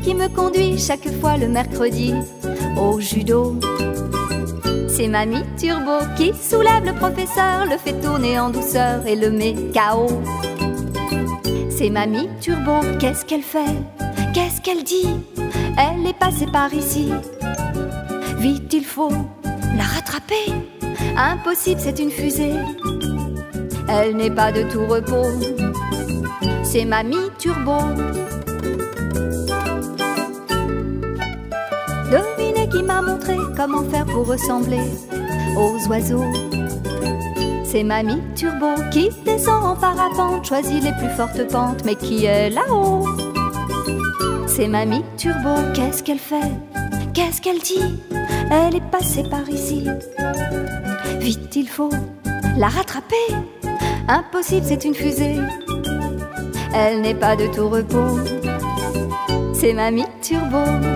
qui me conduit chaque fois le mercredi au judo. C'est Mamie Turbo qui soulève le professeur, le fait tourner en douceur et le met KO. C'est Mamie Turbo, qu'est-ce qu'elle fait? Qu'est-ce qu'elle dit? Elle est passée par ici. Vite, il faut la rattraper. Impossible, c'est une fusée. Elle n'est pas de tout repos. C'est Mamie Turbo. Devinez qui m'a montré comment faire pour ressembler aux oiseaux. C'est Mamie Turbo qui descend en parapente, choisit les plus fortes pentes, mais qui est là-haut. C'est Mamie Turbo, qu'est-ce qu'elle fait? Qu'est-ce qu'elle dit? Elle est passée par ici. Vite, il faut la rattraper. Impossible, c'est une fusée. Elle n'est pas de tout repos. C'est Mamie Turbo.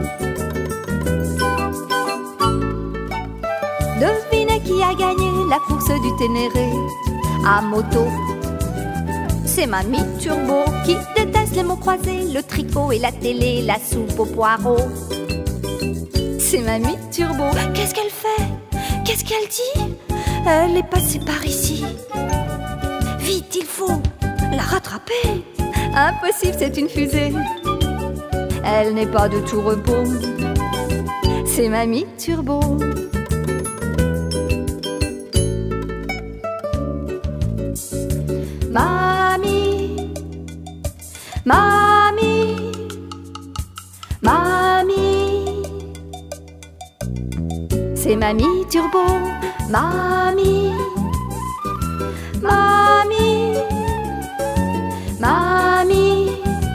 Devinez qui a gagné la course du Ténéré à moto. C'est Mamie Turbo qui déteste les mots croisés, le tricot et la télé, la soupe aux poireaux. C'est Mamie Turbo, qu'est-ce qu'elle fait? Qu'est-ce qu'elle dit? Elle est passée par ici. Vite, il faut la rattraper. Impossible, c'est une fusée. Elle n'est pas de tout repos. C'est Mamie Turbo. Mamie, Mamie, Mamie. C'est Mamie Turbo. Mamie, Mamie, Mamie.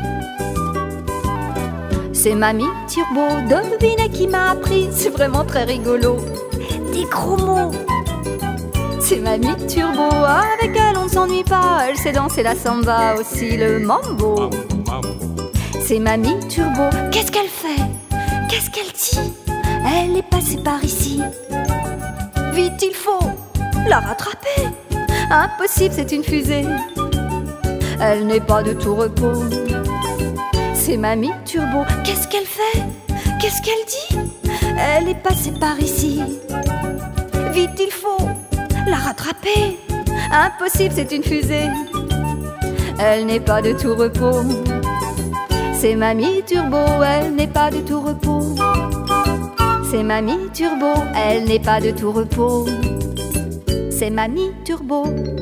C'est Mamie Turbo. Devinez qui m'a appris, c'est vraiment très rigolo, des gros mots. C'est Mamie Turbo, avec elle on ne s'ennuie pas. Elle sait danser la samba, aussi le mambo. C'est Mamie Turbo, qu'est-ce qu'elle fait? Qu'est-ce qu'elle dit? Elle est passée par ici. Vite, il faut la rattraper. Impossible, c'est une fusée. Elle n'est pas de tout repos. C'est Mamie Turbo, qu'est-ce qu'elle fait? Qu'est-ce qu'elle dit? Elle est passée par ici. Vite, il faut la rattraper. Impossible, c'est une fusée. Elle n'est pas de tout repos. C'est Mamie Turbo, elle n'est pas de tout repos. C'est Mamie Turbo, elle n'est pas de tout repos. C'est Mamie Turbo.